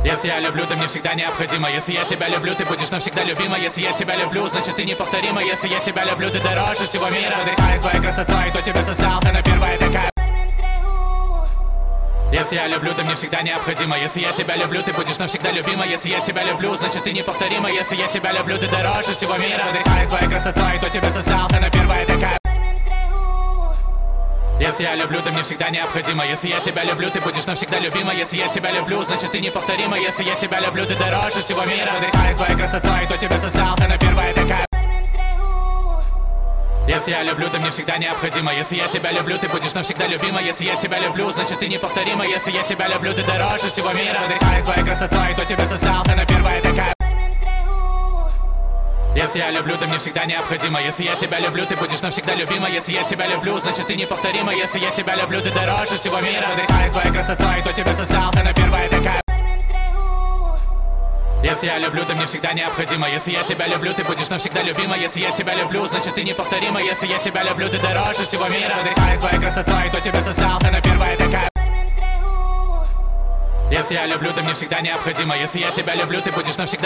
Если я люблю, ты мне всегда необходима. Если я тебя люблю, ты будешь навсегда любима. Если я тебя люблю, значит ты неповторима. Если я тебя люблю, ты дороже всего мира. Выдыхай своей красотой, кто тебя создал, ты на первая такая. Если я люблю, ты мне всегда необходима. Если я тебя люблю, ты будешь навсегда любима. Если я тебя люблю, значит ты неповторима. Если я тебя люблю, ты дороже всего мира. Выдыхай своей красотой, кто тебя создал, ты на первая такая. Если я люблю, ты мне всегда необходима. Если я тебя люблю, ты будешь навсегда любима. Если я тебя люблю, значит ты неповторима. Если я тебя люблю, ты дороже всего мира. Выдыхай своей красотой, кто тебя создал, ты на первая такая. Если я люблю, ты мне всегда необходима. Если я тебя люблю, ты будешь навсегда любима. Если я тебя люблю, значит ты неповторима. Если я тебя люблю, ты дороже всего мира. Выдыхай своей красотой, кто тебя создал, ты на первая такая. Если я люблю, ты мне всегда необходима. Если я тебя люблю, ты будешь навсегда любима. Если я тебя люблю, значит ты неповторима. Если я тебя люблю, ты дороже всего мира. Выдыхай своей красотой, кто тебя создал, ты на первая такая. Если я люблю, ты мне всегда необходима. Если я тебя люблю, ты будешь навсегда любима. Если я тебя люблю, значит ты неповторима. Если я тебя люблю, ты дороже всего мира. Выдыхай своей красотой, кто тебя создал, ты на первая такая. Если я люблю, ты мне всегда необходима. Если я тебя люблю, ты будешь навсегда